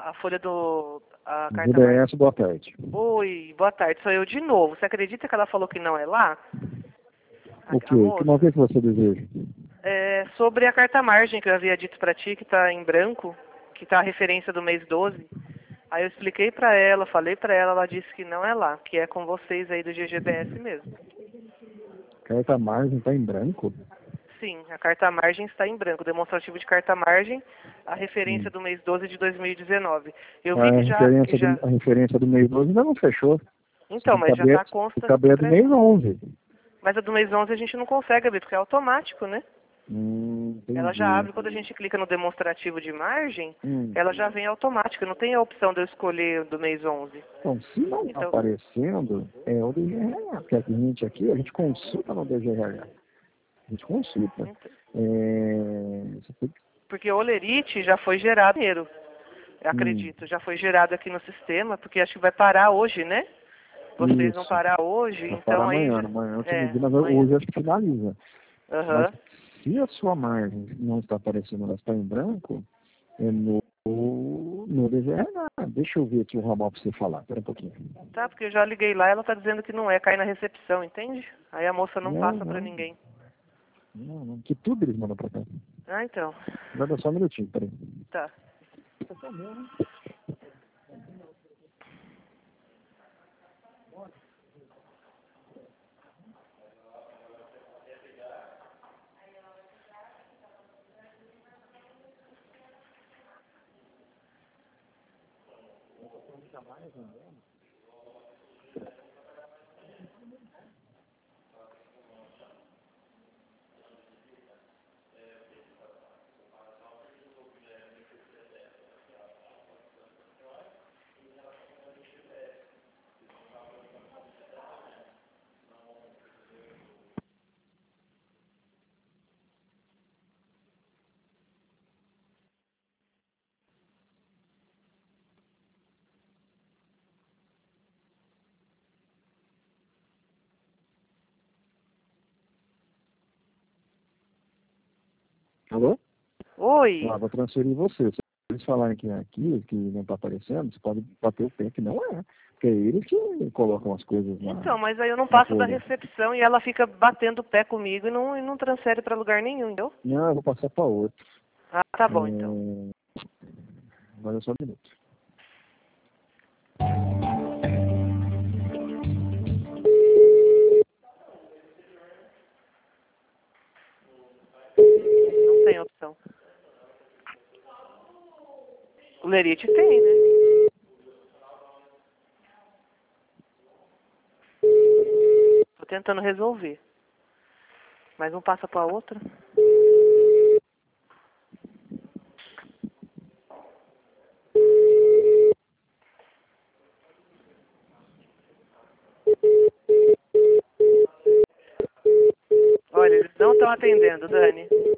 a folha do... a carta margem. GDS, boa tarde. Oi, boa tarde, sou eu de novo. Você acredita que ela falou que não é lá? O quê? O que você deseja? Sobre a carta margem que eu havia dito pra ti, que tá em branco, que tá a referência do mês 12. Aí eu expliquei pra ela, falei pra ela, ela disse que não é lá, que é com vocês aí do GGBS mesmo. Carta margem está em branco? Sim, a carta margem está em branco, demonstrativo de carta margem, a referência do mês 12 de 2019. Eu vi A referência do mês 12 ainda não fechou. Então, mas já está consta. Cabe do mês 11. Mas a do mês 11 a gente não consegue abrir, porque é automático, né? Ela já abre, quando a gente clica no demonstrativo de margem, ela já vem automática, não tem a opção de eu escolher do mês 11. Então, se não está aparecendo, é o DGRH, porque a gente consulta no DGRH. A gente consulta. Porque o Olerite já foi gerado primeiro, acredito, já foi gerado aqui no sistema, porque acho que vai parar hoje, né? Vocês vão parar hoje, vai então parar aí... amanhã, mas hoje acho que finaliza. Mas se a sua margem não está aparecendo, ela está em branco, é no DGRH. Deixa eu ver aqui o ramal para você falar. Espera um pouquinho. Tá, porque eu já liguei lá, ela está dizendo que não é, cai na recepção, entende? Aí a moça não passa para ninguém. Não. Que tudo eles mandam para cá. Ah, então. Vai dar só um minutinho, peraí. Tá. Alô? Oi. Vou transferir você. Se eles falarem que é aqui, que não está aparecendo, você pode bater o pé que não é. Porque é eles que colocam as coisas lá. Então, mas aí eu não passo da recepção e ela fica batendo o pé comigo e não transfere para lugar nenhum, entendeu? Não, eu vou passar para outro. Ah, tá bom, então. Agora é só um minuto. Não tem opção. O Lerite tem, né? Tô tentando resolver. Mas um passa para a outra. Olha, eles não estão atendendo, Dani.